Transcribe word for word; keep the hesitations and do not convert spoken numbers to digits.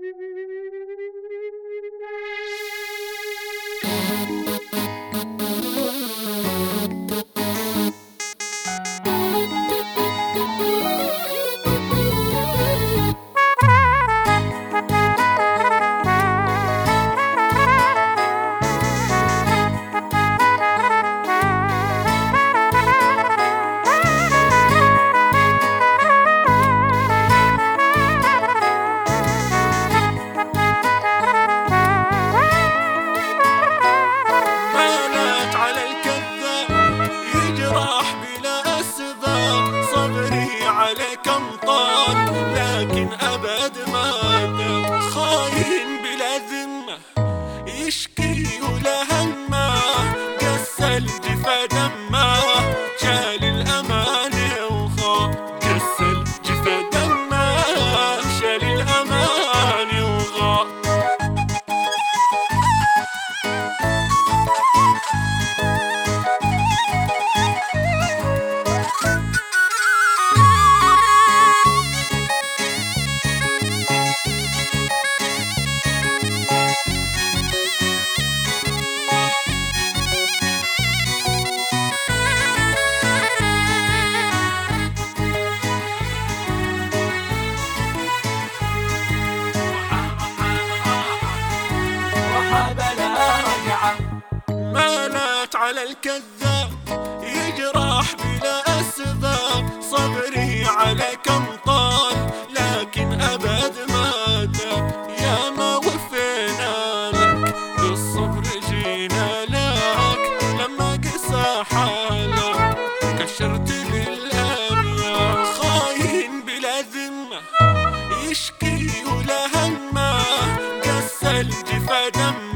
عليك انطال لكن ابد ما دام خاين بلا ذمه يشكي ولا همه قس الجفا دمه شال الامانه وخاف قس الجفا دمه شال الامانه وخاف مالت على الكذاب يجرح بلا أسباب صبري عليك انطال لكن أبد ما دام يا ما وفينا لك بالصبر جينا لك لما قسى حالك كشرت للأميال خاين بلا ذمة يشكي ولا همه قس الجفا دمه